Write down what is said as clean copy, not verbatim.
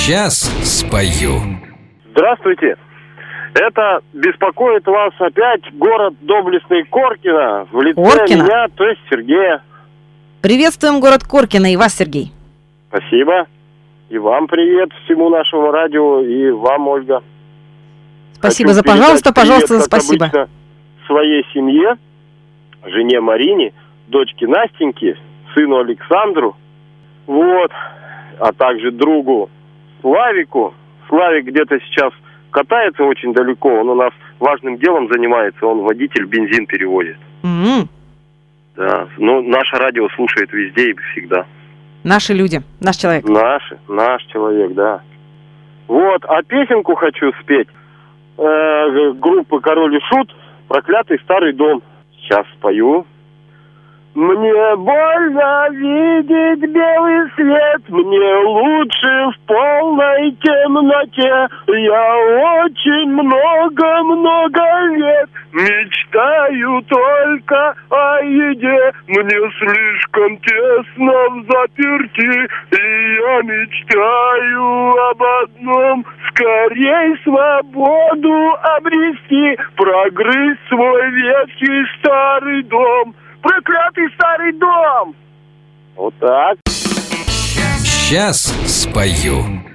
Сейчас спою. Здравствуйте. Это беспокоит вас опять город доблестный Коркино в лице Коркино? меня, то есть Сергея. Приветствуем город Коркино и вас, Сергей. Спасибо. И вам привет, всему нашему радио, и вам, Ольга. Спасибо Хочу за пожалуйста, передать пожалуйста, привет, за как спасибо. обычно, своей семье, жене Марине, дочке Настеньке, сыну Александру, вот, а также другу Славику. Славик где-то сейчас катается очень далеко, он у нас важным делом занимается, он водитель, бензин перевозит. Да, ну, наше радио слушает везде и всегда. Наши люди, наш человек. Наш человек, да. Вот, а песенку хочу спеть. Группы «Король и Шут», «Проклятый старый дом». Сейчас спою. Мне больно видеть белый свет, мне лучше в полной темноте. Я очень много лет мечтаю только о еде. Мне слишком тесно в заперти, и я мечтаю об одном: скорей свободу обрести, прогрызть свой ветхий старый дом. Проклятый старый дом! Вот так. Сейчас спою.